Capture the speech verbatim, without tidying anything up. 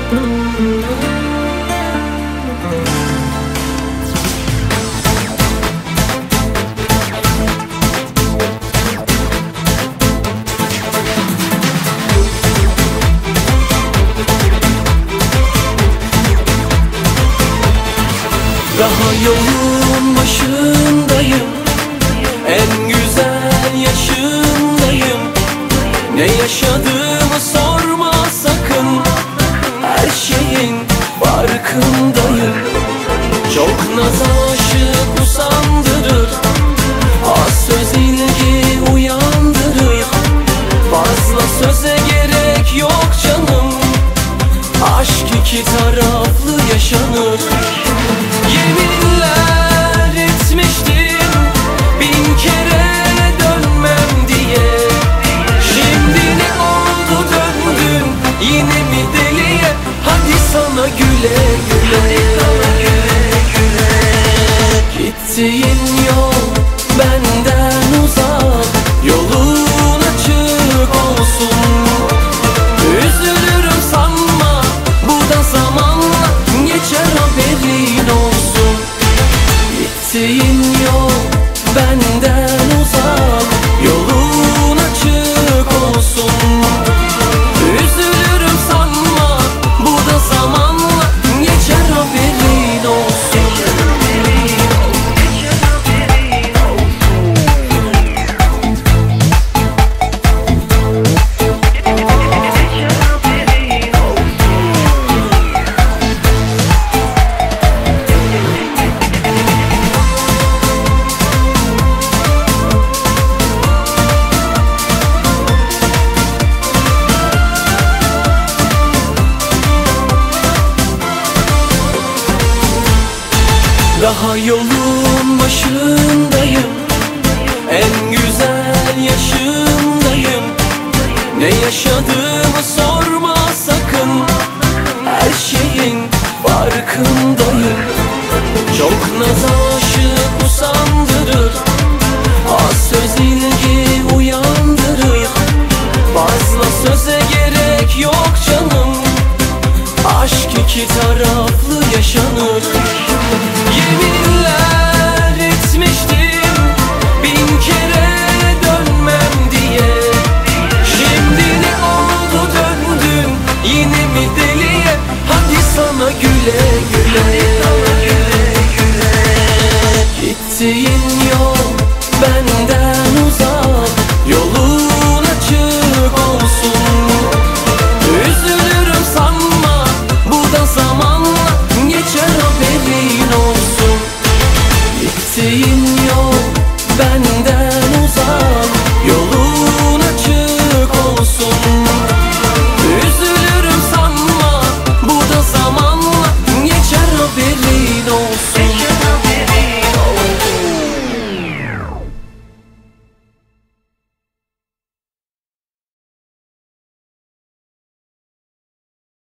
Daha yolun başındayım, en güzel yaşındayım. Ne yaşadığımı sorma sakın, her şeyin farkındayım. Çok naz aşık usandırır, az söz ilgi uyandırır. Fazla söze gerek yok canım, aşk iki taraflı yaşanır. Yeminler etmiştim bin kere dönmem diye. Şimdi ne oldu döndün yine mi deliye? Hadi sana güle güle. Gittiğin yol benden uzak, yolun açık olsun. Üzülürüm sanma, bu da zamanla geçer, haberin olsun. Gittiğin yol benden uzak, yolun açık olsun. Üzülürüm sanma, bu da zamanla geçer, haberin olsun. Daha yolun başındayım, en güzel yaşındayım. Ne yaşadığımı sorma sakın, her şeyin farkındayım. Çok naz aşık usandırır, az söz ilgi uyandırır. Fazla söze gerek yok canım, aşk iki taraflı yaşanır. Yeminler etmiştim bin kere dönmem diye. Şimdi ne oldu döndün yine mi deliye? Hadi sana güle güle. Gittiğin yol